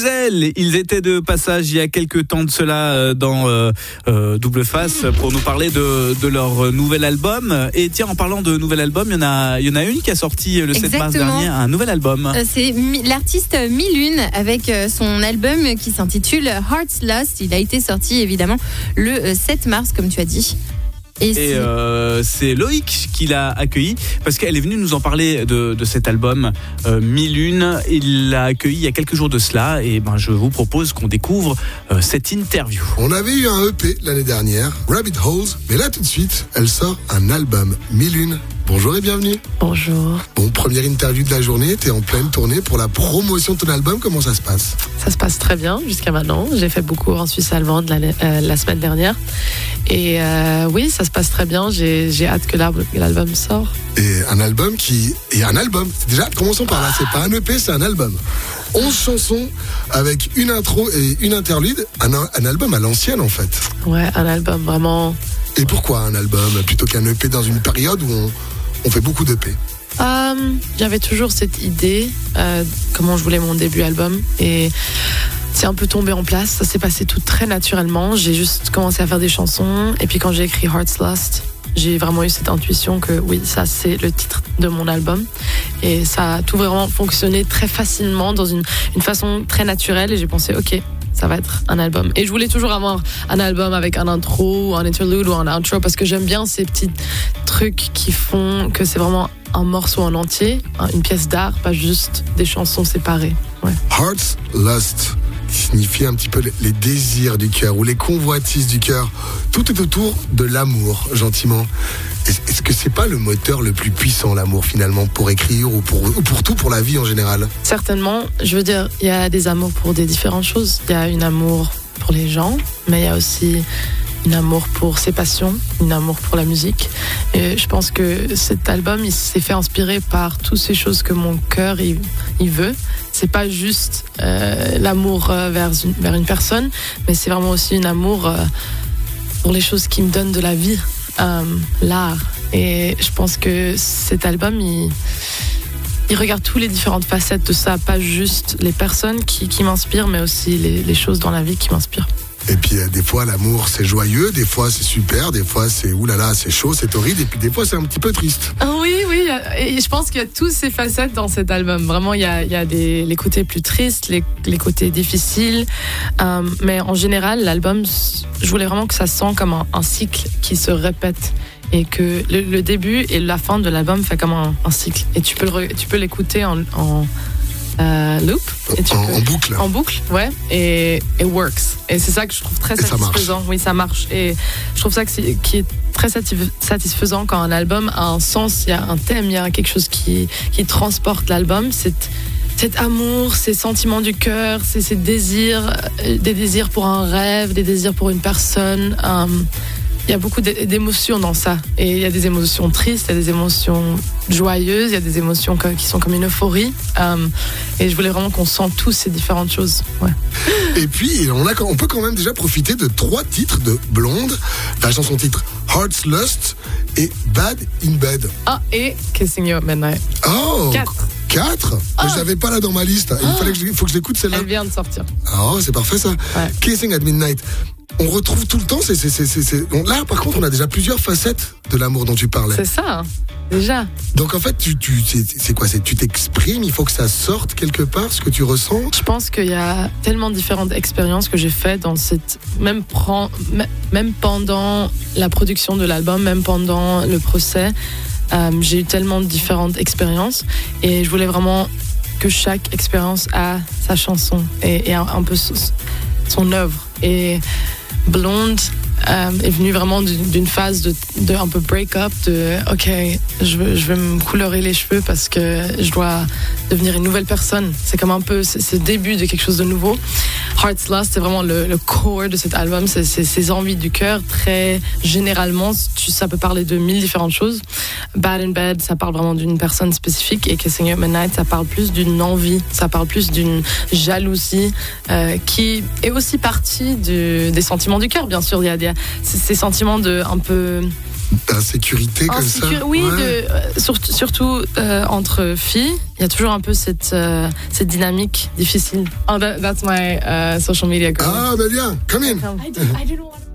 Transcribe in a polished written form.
Denzel, ils étaient de passage il y a quelques temps de cela dans Double Face pour nous parler de leur nouvel album. Et tiens, en parlant de nouvel album, il y en a une qui a sorti le 7 mars dernier, un nouvel album. C'est l'artiste Milune avec son album qui s'intitule Hearts Lost. Il a été sorti évidemment le 7 mars, comme tu as dit. Et c'est Loïc qui l'a accueilli parce qu'elle est venue nous en parler de cet album Milune. Il l'a accueilli il y a quelques jours de cela et je vous propose qu'on découvre cette interview. On avait eu un EP l'année dernière, Rabbit Holes, mais là tout de suite, elle sort un album, Milune. Bonjour et bienvenue. Bonjour. Bon, première interview de la journée, t'es en pleine tournée pour la promotion de ton album, comment ça se passe ? Ça se passe très bien jusqu'à maintenant. J'ai fait beaucoup en Suisse allemande la semaine dernière. Et oui, ça se passe très bien. J'ai hâte que l'album sorte. Et un album déjà, commençons par là, c'est pas un EP, c'est un album. 11 chansons avec une intro et une interlude, un album à l'ancienne en fait. Ouais, un album vraiment... Et pourquoi un album plutôt qu'un EP dans une période où on fait beaucoup d'EP ? J'avais toujours cette idée, comment je voulais mon début album, et c'est un peu tombé en place. Ça s'est passé tout très naturellement. J'ai juste commencé à faire des chansons, et puis quand j'ai écrit Hearts Lost, j'ai vraiment eu cette intuition que oui, ça c'est le titre de mon album, et ça a tout vraiment fonctionné très facilement dans une façon très naturelle, et j'ai pensé ok, ça va être un album. Et je voulais toujours avoir un album avec un intro, un interlude ou un outro, parce que j'aime bien ces petits trucs qui font que c'est vraiment un morceau en entier, une pièce d'art, pas juste des chansons séparées. Ouais. Hearts Lost signifie un petit peu les désirs du cœur ou les convoitises du cœur. Tout est autour de l'amour, gentiment. Est-ce que c'est pas le moteur le plus puissant, l'amour, finalement, pour écrire ou pour tout, pour la vie en général ? Certainement. Je veux dire, il y a des amours pour des différentes choses. Il y a un amour pour les gens, mais il y a aussi un amour pour ses passions, un amour pour la musique. Et je pense que cet album, il s'est fait inspirer par toutes ces choses que mon cœur il veut. C'est pas juste l'amour vers une personne, mais c'est vraiment aussi un amour pour les choses qui me donnent de la vie. L'art. Et je pense que cet album, il regarde toutes les différentes facettes de ça, pas juste les personnes qui m'inspirent, mais aussi les choses dans la vie qui m'inspirent. Et puis des fois l'amour c'est joyeux, des fois c'est super, des fois c'est oulala, c'est chaud, c'est horrible, et puis des fois c'est un petit peu triste. Oui, et je pense qu'il y a toutes ces facettes dans cet album. Vraiment, il y a les côtés plus tristes, les côtés difficiles, mais en général l'album, je voulais vraiment que ça sent comme un cycle qui se répète. Et que le début et la fin de l'album fait comme un cycle. Et tu peux l'écouter en loop. En boucle. En boucle, ouais. Et it works. Et c'est ça que je trouve très satisfaisant. Oui, ça marche. Et je trouve ça qui est très satisfaisant quand un album a un sens, il y a un thème, il y a quelque chose qui transporte l'album. Cet amour, ces sentiments du cœur, ces désirs, des désirs pour un rêve, des désirs pour une personne. Il y a beaucoup d'émotions dans ça. Et il y a des émotions tristes, il y a des émotions joyeuses, il y a des émotions qui sont comme une euphorie. Et je voulais vraiment qu'on sente tous ces différentes choses. Ouais. Et puis, on peut quand même déjà profiter de 3 titres de Blonde. La chanson titre Hearts Lost et Bad in Bed. Et Kissing You at Midnight. 4 Je l'avais pas là dans ma liste. Il faut que je l'écoute celle-là. Elle vient de sortir. C'est parfait ça. Ouais. Kissing at Midnight. On retrouve tout le temps. Là, par contre, on a déjà plusieurs facettes de l'amour dont tu parlais. C'est ça, déjà. Donc en fait, c'est quoi ? Tu t'exprimes, il faut que ça sorte quelque part, ce que tu ressens. Je pense qu'il y a tellement différentes expériences que j'ai faites dans même pendant la production de l'album, même pendant le procès. J'ai eu tellement de différentes expériences et je voulais vraiment que chaque expérience a sa chanson et un peu son œuvre. Et Blonde est venue vraiment d'une phase de un peu break-up, de ok, je vais me colorer les cheveux parce que je dois devenir une nouvelle personne. C'est comme un peu ce début de quelque chose de nouveau. Hearts Lost, c'est vraiment le core de cet album, c'est ses envies du cœur. Très généralement, ça peut parler de 1000 différentes choses. Bad in Bed, ça parle vraiment d'une personne spécifique, et Kissing You at Midnight, ça parle plus d'une envie, ça parle plus d'une jalousie qui est aussi partie des sentiments du cœur. Bien sûr, il y a ces sentiments de un peu d'insécurité comme ça. Oui, surtout entre filles, il y a toujours un peu cette dynamique difficile. Oh, that's my social media. Ah, ben viens, come in. I didn't want to